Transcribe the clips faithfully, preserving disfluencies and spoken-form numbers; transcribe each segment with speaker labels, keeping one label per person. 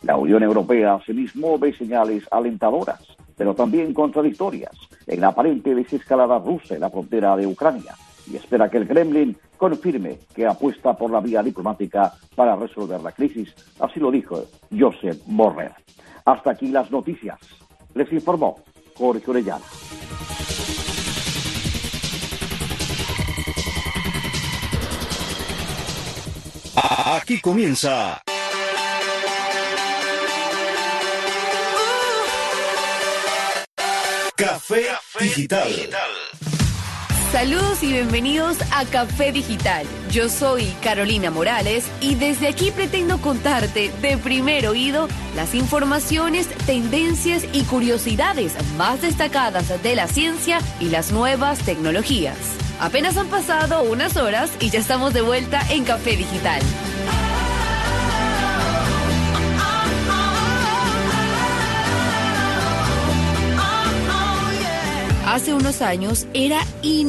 Speaker 1: La Unión Europea asimismo ve señales alentadoras, pero también contradictorias, en la aparente desescalada rusa en la frontera de Ucrania, y espera que el Kremlin confirme que apuesta por la vía diplomática para resolver la crisis. Así lo dijo Josep Borrell. Hasta aquí las noticias. Les informó Jorge Orellana.
Speaker 2: Aquí comienza Café Digital.
Speaker 3: Saludos y bienvenidos a Café Digital. Yo soy Carolina Morales y desde aquí pretendo contarte de primer oído las informaciones, tendencias y curiosidades más destacadas de la ciencia y las nuevas tecnologías. Apenas han pasado unas horas y ya estamos de vuelta en Café Digital. Hace unos años era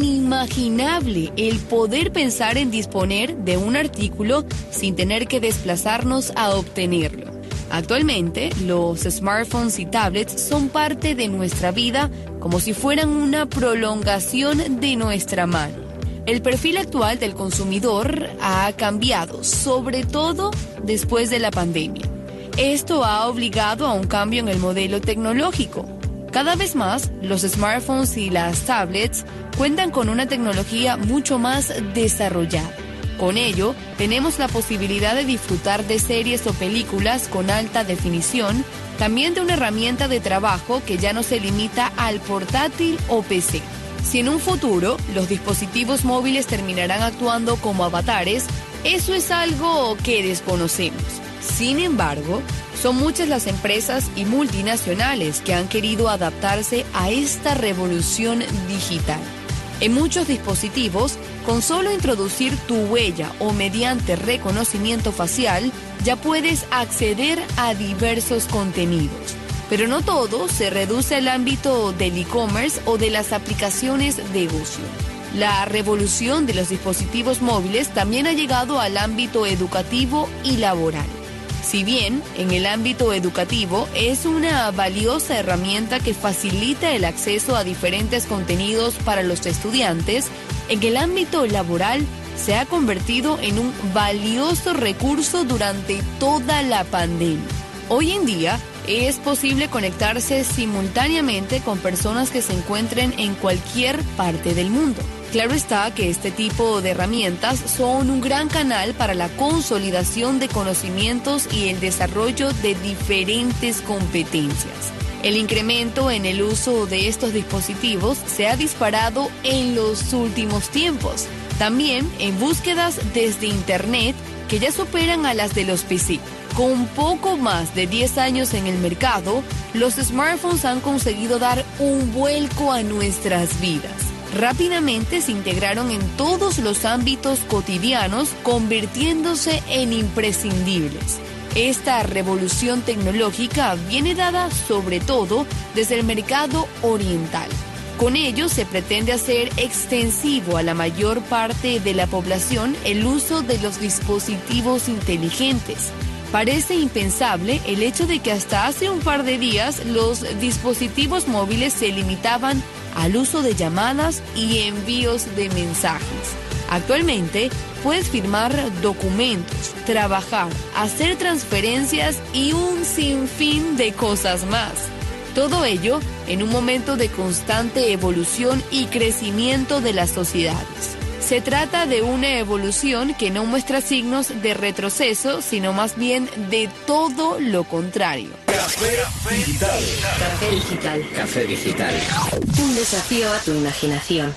Speaker 3: inimaginable el poder pensar en disponer de un artículo sin tener que desplazarnos a obtenerlo. Actualmente, los smartphones y tablets son parte de nuestra vida como si fueran una prolongación de nuestra mano. El perfil actual del consumidor ha cambiado, sobre todo después de la pandemia. Esto ha obligado a un cambio en el modelo tecnológico. Cada vez más, los smartphones y las tablets cuentan con una tecnología mucho más desarrollada. Con ello, tenemos la posibilidad de disfrutar de series o películas con alta definición, también de una herramienta de trabajo que ya no se limita al portátil o P C. Si en un futuro los dispositivos móviles terminarán actuando como avatares, eso es algo que desconocemos. Sin embargo, son muchas las empresas y multinacionales que han querido adaptarse a esta revolución digital. En muchos dispositivos, con solo introducir tu huella o mediante reconocimiento facial, ya puedes acceder a diversos contenidos. Pero no todo se reduce al ámbito del e-commerce o de las aplicaciones de ocio. La revolución de los dispositivos móviles también ha llegado al ámbito educativo y laboral. Si bien en el ámbito educativo es una valiosa herramienta que facilita el acceso a diferentes contenidos para los estudiantes, en el ámbito laboral se ha convertido en un valioso recurso durante toda la pandemia. Hoy en día es posible conectarse simultáneamente con personas que se encuentren en cualquier parte del mundo. Claro está que este tipo de herramientas son un gran canal para la consolidación de conocimientos y el desarrollo de diferentes competencias. El incremento en el uso de estos dispositivos se ha disparado en los últimos tiempos. También en búsquedas desde Internet que ya superan a las de los P C. Con poco más de diez años en el mercado, los smartphones han conseguido dar un vuelco a nuestras vidas. Rápidamente se integraron en todos los ámbitos cotidianos, convirtiéndose en imprescindibles. Esta revolución tecnológica viene dada sobre todo desde el mercado oriental. Con ello se pretende hacer extensivo a la mayor parte de la población el uso de los dispositivos inteligentes. Parece impensable el hecho de que hasta hace un par de días los dispositivos móviles se limitaban al uso de llamadas y envíos de mensajes. Actualmente puedes firmar documentos, trabajar, hacer transferencias y un sinfín de cosas más. Todo ello en un momento de constante evolución y crecimiento de las sociedades. Se trata de una evolución que no muestra signos de retroceso, sino más bien de todo lo contrario.
Speaker 2: Café Digital.
Speaker 4: Café Digital.
Speaker 5: Café Digital.
Speaker 4: Un desafío a tu imaginación.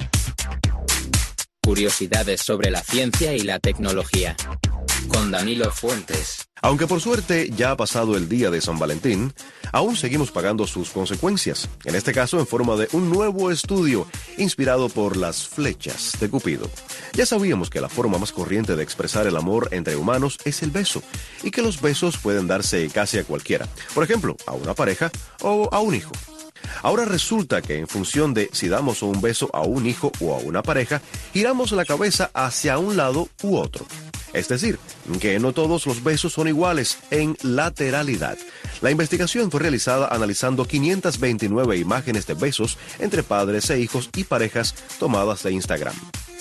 Speaker 5: Curiosidades sobre la ciencia y la tecnología. Con Danilo Fuentes.
Speaker 6: Aunque por suerte ya ha pasado el día de San Valentín, aún seguimos pagando sus consecuencias, en este caso en forma de un nuevo estudio inspirado por las flechas de Cupido. Ya sabíamos que la forma más corriente de expresar el amor entre humanos es el beso, y que los besos pueden darse casi a cualquiera, por ejemplo, a una pareja o a un hijo. Ahora resulta que en función de si damos un beso a un hijo o a una pareja, giramos la cabeza hacia un lado u otro. Es decir, que no todos los besos son iguales en lateralidad. La investigación fue realizada analizando quinientas veintinueve imágenes de besos entre padres e hijos y parejas tomadas de Instagram.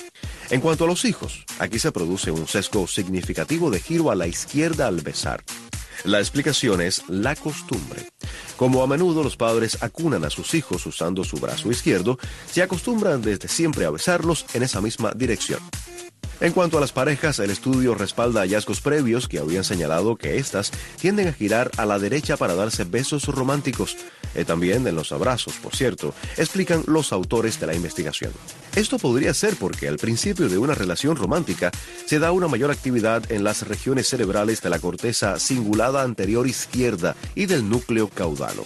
Speaker 6: En cuanto a los hijos, aquí se produce un sesgo significativo de giro a la izquierda al besar. La explicación es la costumbre. Como a menudo los padres acunan a sus hijos usando su brazo izquierdo, se acostumbran desde siempre a besarlos en esa misma dirección. En cuanto a las parejas, el estudio respalda hallazgos previos que habían señalado que éstas tienden a girar a la derecha para darse besos románticos. Eh, también en los abrazos, por cierto, explican los autores de la investigación. Esto podría ser porque al principio de una relación romántica se da una mayor actividad en las regiones cerebrales de la corteza cingulada anterior izquierda y del núcleo caudalo.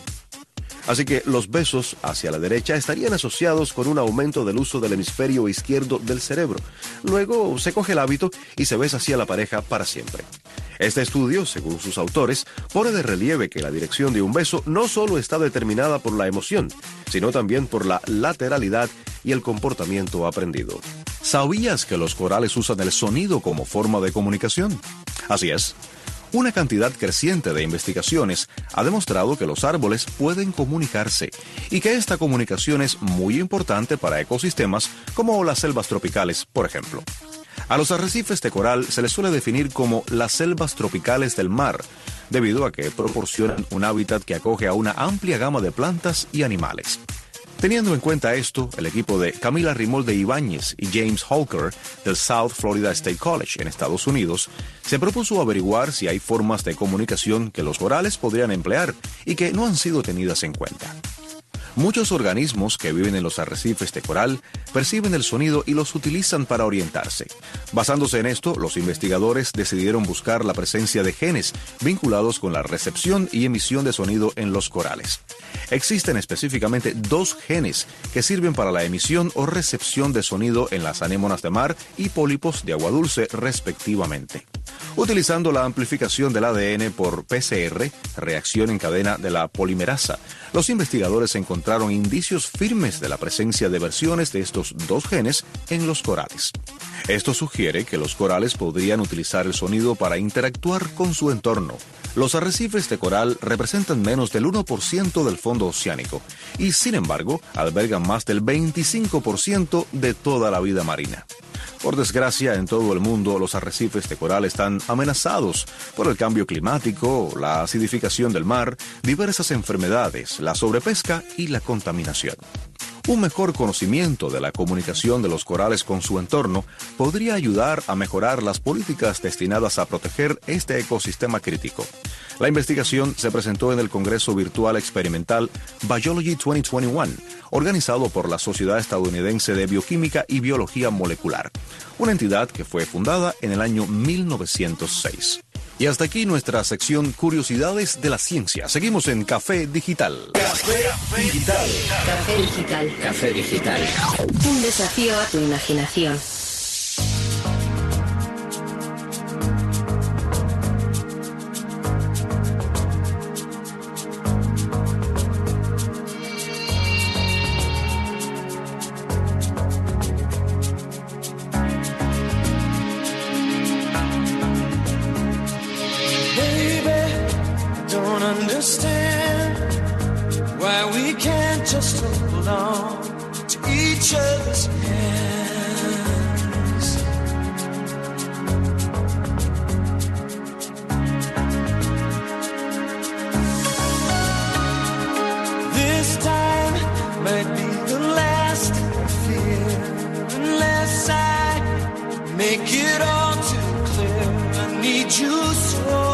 Speaker 6: Así que los besos hacia la derecha estarían asociados con un aumento del uso del hemisferio izquierdo del cerebro. Luego se coge el hábito y se besa hacia la pareja para siempre. Este estudio, según sus autores, pone de relieve que la dirección de un beso no solo está determinada por la emoción, sino también por la lateralidad y el comportamiento aprendido.
Speaker 7: ¿Sabías que los corales usan el sonido como forma de comunicación? Así es. Una cantidad creciente de investigaciones ha demostrado que los árboles pueden comunicarse y que esta comunicación es muy importante para ecosistemas como las selvas tropicales, por ejemplo. A los arrecifes de coral se les suele definir como las selvas tropicales del mar, debido a que proporcionan un hábitat que acoge a una amplia gama de plantas y animales. Teniendo en cuenta esto, el equipo de Camila Rimolde Ibáñez y James Holker del South Florida State College en Estados Unidos se propuso averiguar si hay formas de comunicación que los corales podrían emplear y que no han sido tenidas en cuenta. Muchos organismos que viven en los arrecifes de coral perciben el sonido y los utilizan para orientarse. Basándose en esto, los investigadores decidieron buscar la presencia de genes vinculados con la recepción y emisión de sonido en los corales. Existen específicamente dos genes que sirven para la emisión o recepción de sonido en las anémonas de mar y pólipos de agua dulce, respectivamente. Utilizando la amplificación del A D N por P C R, reacción en cadena de la polimerasa, los investigadores encontraron indicios firmes de la presencia de versiones de estos dos genes en los corales. Esto sugiere que los corales podrían utilizar el sonido para interactuar con su entorno. Los arrecifes de coral representan menos del uno por ciento del fondo oceánico y, sin embargo, albergan más del veinticinco por ciento de toda la vida marina. Por desgracia, en todo el mundo los arrecifes de coral están amenazados por el cambio climático, la acidificación del mar, diversas enfermedades, la sobrepesca y la contaminación. Un mejor conocimiento de la comunicación de los corales con su entorno podría ayudar a mejorar las políticas destinadas a proteger este ecosistema crítico. La investigación se presentó en el Congreso Virtual Experimental Biology dos mil veintiuno, organizado por la Sociedad Estadounidense de Bioquímica y Biología Molecular, una entidad que fue fundada en el año mil novecientos seis. Y hasta aquí nuestra sección Curiosidades de la Ciencia. Seguimos en Café Digital.
Speaker 2: Café Digital.
Speaker 4: Café Digital.
Speaker 5: Café Digital.
Speaker 4: Un desafío a tu imaginación.
Speaker 8: Understand why we can't just hold on to each other's hands. This time might be the last, I fear, unless I make it all too clear. I need you so.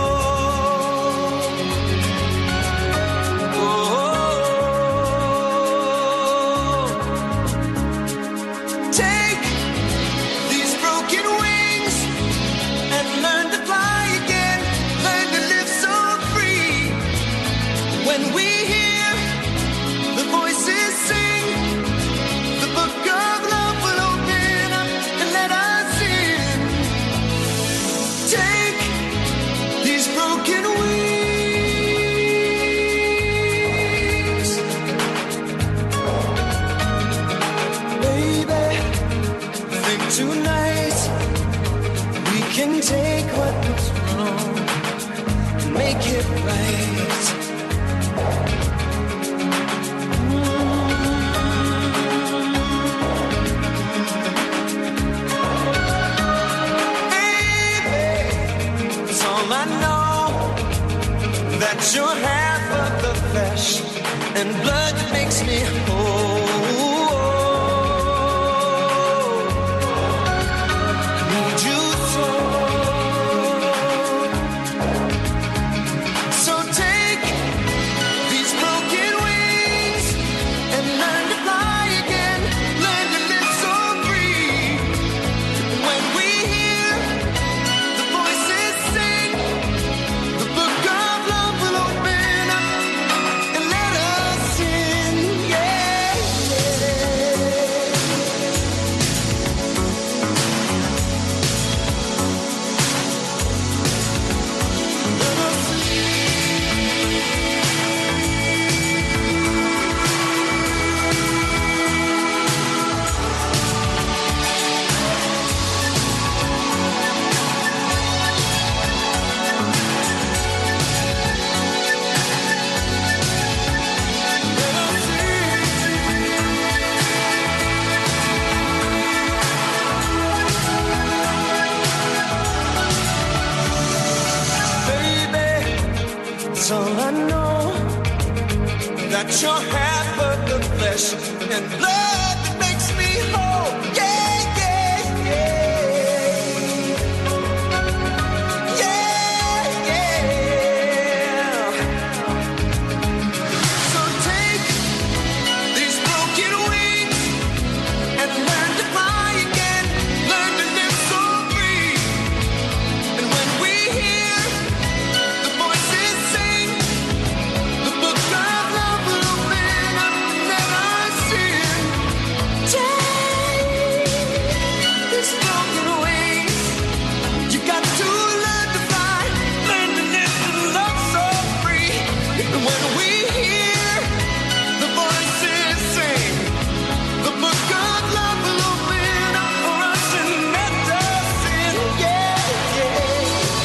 Speaker 8: Take it right. Baby, it's all I know, that you're half of the flesh and blood that makes me whole. Need you so. So take these broken wings and learn to fly again. Learn to live so free. When we hear the voices sing, the book of love will open up and let us in. Yeah, it's all I know, that you're half of the flesh and blood that makes me whole. Yeah, yeah, yeah. Yeah, yeah. So take these broken wings and learn to fly again. Learn to live so free. And when we hear the voices sing, the book of love will open up and let us in. Take these broken wings. You got to learn to fly, learn to live and love so free. And when we hear the voices sing, the book of love will open up for us and let us in. Yeah, yeah.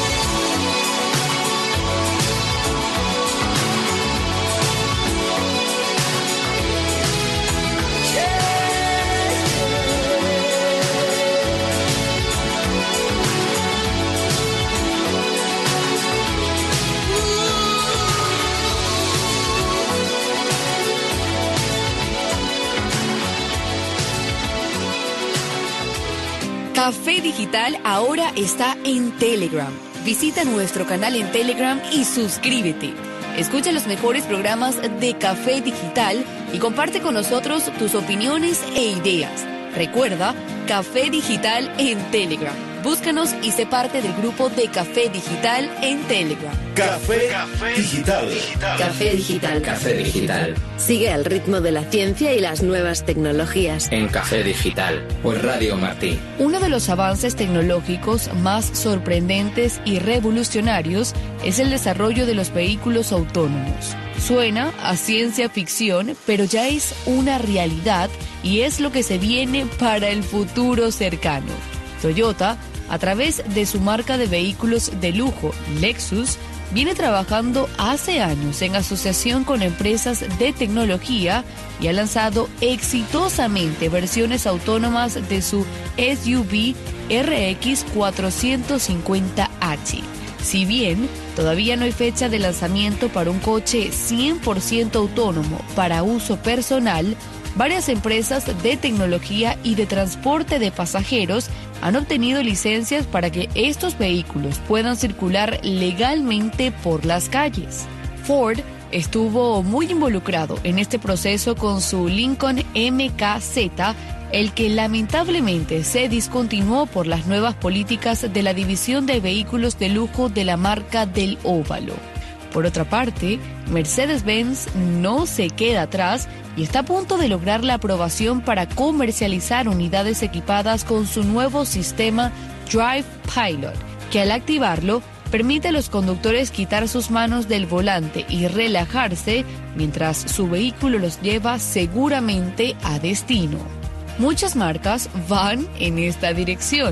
Speaker 3: Café Digital ahora está en Telegram. Visita nuestro canal en Telegram y suscríbete. Escucha los mejores programas de Café Digital y comparte con nosotros tus opiniones e ideas. Recuerda, Café Digital en Telegram. Búscanos y sé parte del grupo de Café Digital en Telegram.
Speaker 2: Café Digital.
Speaker 4: Café Digital.
Speaker 5: Café Digital.
Speaker 4: Sigue al ritmo de la ciencia y las nuevas tecnologías.
Speaker 5: En Café Digital. Por Radio Martí.
Speaker 3: Uno de los avances tecnológicos más sorprendentes y revolucionarios es el desarrollo de los vehículos autónomos. Suena a ciencia ficción, pero ya es una realidad y es lo que se viene para el futuro cercano. Toyota, a través de su marca de vehículos de lujo, Lexus, viene trabajando hace años en asociación con empresas de tecnología y ha lanzado exitosamente versiones autónomas de su S U V R X cuatrocientos cincuenta H. Si bien todavía no hay fecha de lanzamiento para un coche cien por ciento autónomo para uso personal, varias empresas de tecnología y de transporte de pasajeros han obtenido licencias para que estos vehículos puedan circular legalmente por las calles. Ford estuvo muy involucrado en este proceso con su Lincoln M K Z, el que lamentablemente se discontinuó por las nuevas políticas de la división de vehículos de lujo de la marca del Óvalo. Por otra parte, Mercedes-Benz no se queda atrás y está a punto de lograr la aprobación para comercializar unidades equipadas con su nuevo sistema Drive Pilot, que al activarlo permite a los conductores quitar sus manos del volante y relajarse mientras su vehículo los lleva seguramente a destino. Muchas marcas van en esta dirección.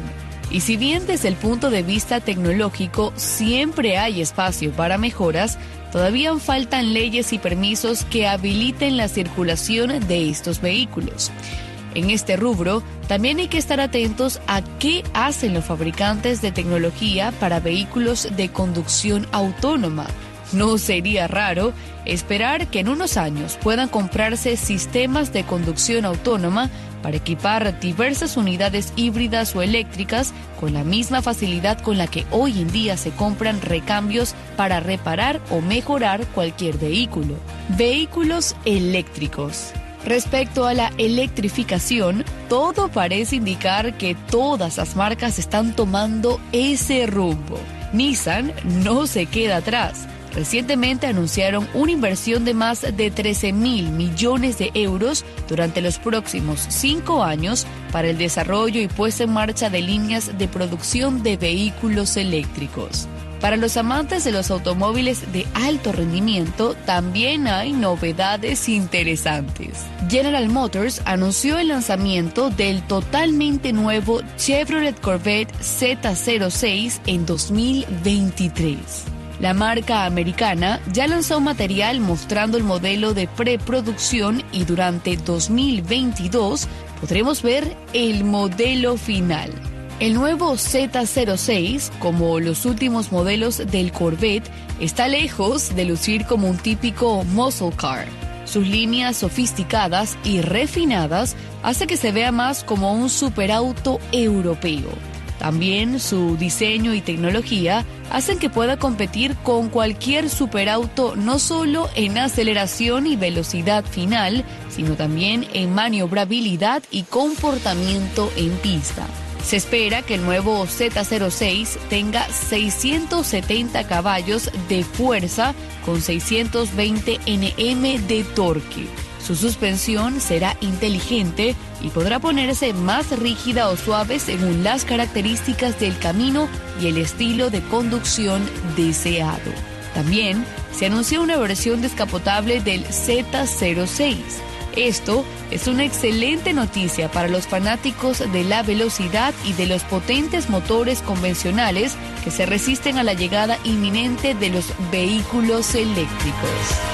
Speaker 3: Y si bien desde el punto de vista tecnológico siempre hay espacio para mejoras, todavía faltan leyes y permisos que habiliten la circulación de estos vehículos. En este rubro, también hay que estar atentos a qué hacen los fabricantes de tecnología para vehículos de conducción autónoma. No sería raro esperar que en unos años puedan comprarse sistemas de conducción autónoma para equipar diversas unidades híbridas o eléctricas con la misma facilidad con la que hoy en día se compran recambios para reparar o mejorar cualquier vehículo. Vehículos eléctricos. Respecto a la electrificación, todo parece indicar que todas las marcas están tomando ese rumbo. Nissan no se queda atrás. Recientemente anunciaron una inversión de más de trece mil millones de euros durante los próximos cinco años para el desarrollo y puesta en marcha de líneas de producción de vehículos eléctricos. Para los amantes de los automóviles de alto rendimiento, también hay novedades interesantes. General Motors anunció el lanzamiento del totalmente nuevo Chevrolet Corvette Z cero seis en dos mil veintitrés. La marca americana ya lanzó material mostrando el modelo de preproducción y durante dos mil veintidós podremos ver el modelo final. El nuevo Z cero seis, como los últimos modelos del Corvette, está lejos de lucir como un típico muscle car. Sus líneas sofisticadas y refinadas hacen que se vea más como un superauto europeo. También su diseño y tecnología hacen que pueda competir con cualquier superauto no solo en aceleración y velocidad final, sino también en maniobrabilidad y comportamiento en pista. Se espera que el nuevo Z cero seis tenga seiscientos setenta caballos de fuerza con seiscientos veinte newton metros de torque. Su suspensión será inteligente y podrá ponerse más rígida o suave según las características del camino y el estilo de conducción deseado. También se anunció una versión descapotable del Z cero seis. Esto es una excelente noticia para los fanáticos de la velocidad y de los potentes motores convencionales que se resisten a la llegada inminente de los vehículos eléctricos.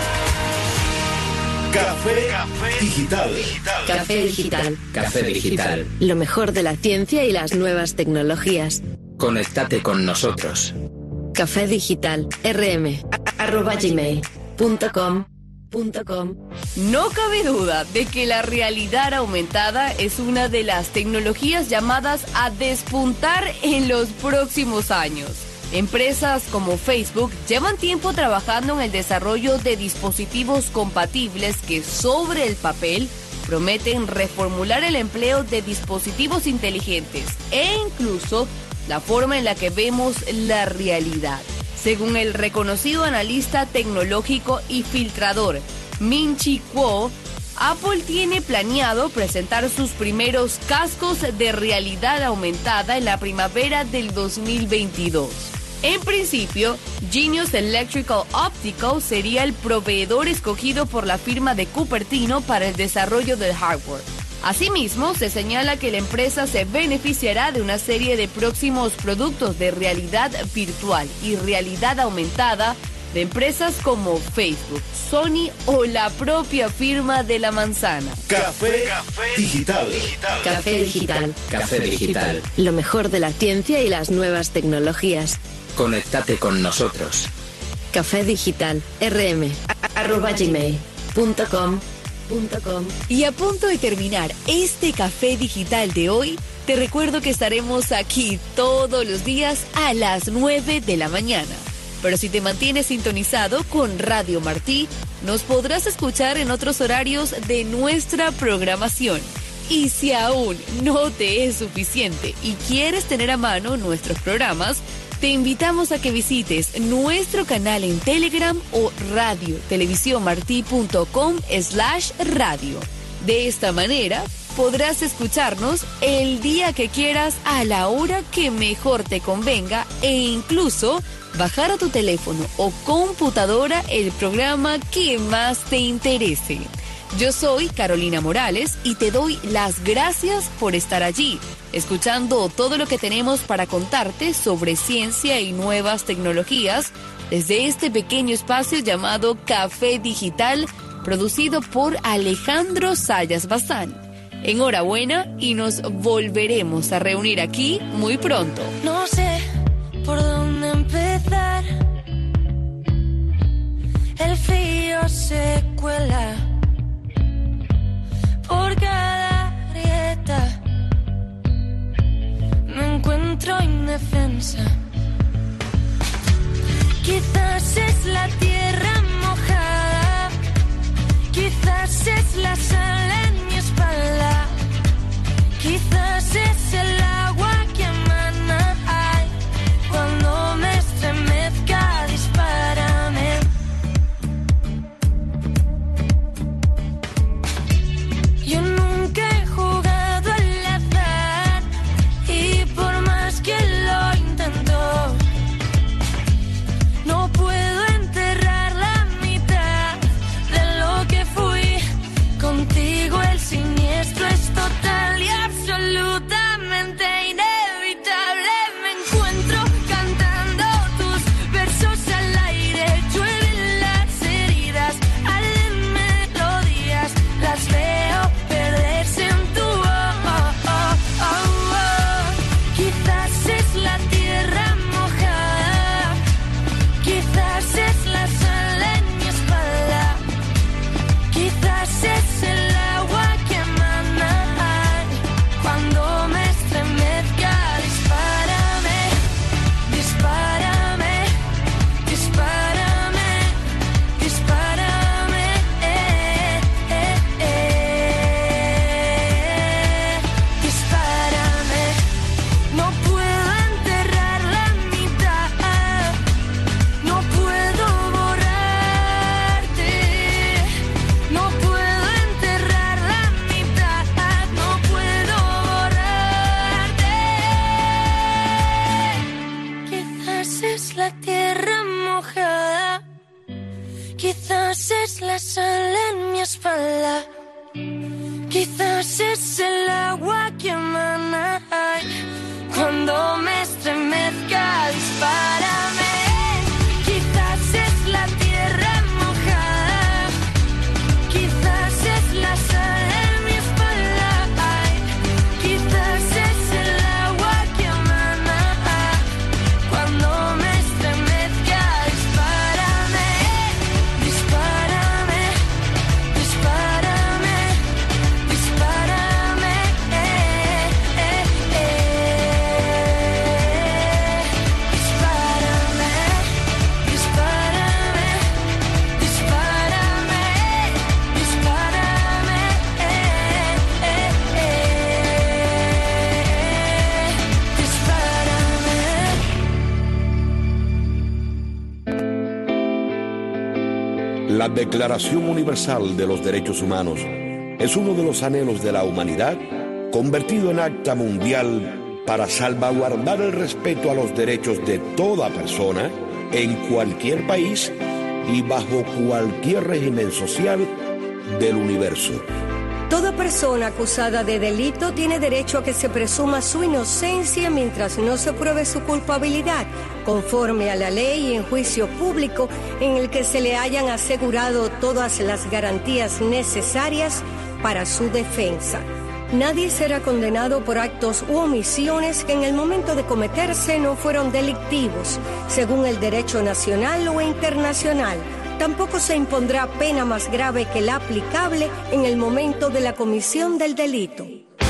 Speaker 2: Café, Café Digital.
Speaker 4: Café Digital.
Speaker 5: Café Digital.
Speaker 4: Lo mejor de la ciencia y las nuevas tecnologías.
Speaker 5: Conéctate con nosotros.
Speaker 4: Café Digital. rm arroba gmail punto com.
Speaker 3: No cabe duda de que la realidad aumentada es una de las tecnologías llamadas a despuntar en los próximos años. Empresas como Facebook llevan tiempo trabajando en el desarrollo de dispositivos compatibles que sobre el papel prometen reformular el empleo de dispositivos inteligentes e incluso la forma en la que vemos la realidad. Según el reconocido analista tecnológico y filtrador Ming-Chi Kuo, Apple tiene planeado presentar sus primeros cascos de realidad aumentada en la primavera del dos mil veintidós. En principio, Genius Electrical Optical sería el proveedor escogido por la firma de Cupertino para el desarrollo del hardware. Asimismo, se señala que la empresa se beneficiará de una serie de próximos productos de realidad virtual y realidad aumentada de empresas como Facebook, Sony o la propia firma de la manzana.
Speaker 2: Café, Café Digital.
Speaker 4: Café Digital.
Speaker 5: Café Digital.
Speaker 4: Lo mejor de la ciencia y las nuevas tecnologías.
Speaker 5: Conéctate con nosotros.
Speaker 4: Café Digital. rm arroba gmail punto com.
Speaker 3: Y a punto de terminar este Café Digital de hoy, te recuerdo que estaremos aquí todos los días a las nueve de la mañana. Pero si te mantienes sintonizado con Radio Martí, nos podrás escuchar en otros horarios de nuestra programación. Y si aún no te es suficiente y quieres tener a mano nuestros programas, te invitamos a que visites nuestro canal en Telegram o radio televisiónmartí punto com slash radio. De esta manera, podrás escucharnos el día que quieras a la hora que mejor te convenga e incluso bajar a tu teléfono o computadora el programa que más te interese. Yo soy Carolina Morales y te doy las gracias por estar allí, escuchando todo lo que tenemos para contarte sobre ciencia y nuevas tecnologías desde este pequeño espacio llamado Café Digital, producido por Alejandro Sayas Bazán. Enhorabuena y nos volveremos a reunir aquí muy pronto.
Speaker 8: No sé por dónde empezar. El frío se cuela por cada grieta. Me encuentro indefensa. Quizás es la tierra mojada, quizás es la sal en mi espalda, quizás es el agua que emana. Ay, cuando me estremezca, dispárame. Yo nunca he jugado al azar y por más que lo intento, no puedo enterrar la mitad de lo que fui. Contigo el siniestro es total y absolutamente inevitable. Me encuentro cantando tus versos al aire. Llueven las heridas, arden melodías. Las veo perderse en tu oh, oh, oh, oh, oh. Quizás es la tierra mojada, quizás es la sal en mi espalda, quizás es el agua que emana. Cuando me estremezca, dispárame, dispárame, dispárame, dispárame, eh, eh, eh, dispárame. No puedo enterrar la mitad, no puedo borrarte, no puedo enterrar la mitad, no puedo borrarte. Quizás es la tierra mojada, quizás es la sal en mi espalda, quizás es el agua que emana. Cuando me estremezca, dispárame. Quizás es la tierra mojada, quizás es la sal en mi espalda, ay, quizás es el agua que emana. Cuando me estremezca, dispárame, dispárame, dispárame, dispárame, eh, eh, eh, dispárame, dispárame, dispárame, dispárame, eh, eh, eh, dispárame.
Speaker 9: La Declaración Universal de los Derechos Humanos es uno de los anhelos de la humanidad convertido en acta mundial para salvaguardar el respeto a los derechos de toda persona en cualquier país y bajo cualquier régimen social del universo.
Speaker 10: Toda persona acusada de delito tiene derecho a que se presuma su inocencia mientras no se pruebe su culpabilidad, conforme a la ley y en juicio público en el que se le hayan asegurado todas las garantías necesarias para su defensa. Nadie será condenado por actos u omisiones que en el momento de cometerse no fueron delictivos, según el derecho nacional o internacional. Tampoco se impondrá pena más grave que la aplicable en el momento de la comisión del delito.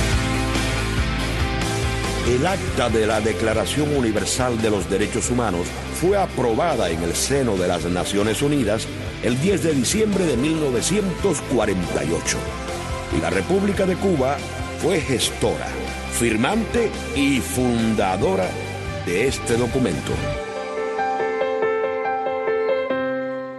Speaker 9: El acta de la Declaración Universal de los Derechos Humanos fue aprobada en el seno de las Naciones Unidas el diez de diciembre de mil novecientos cuarenta y ocho. Y la República de Cuba fue gestora, firmante y fundadora de este documento.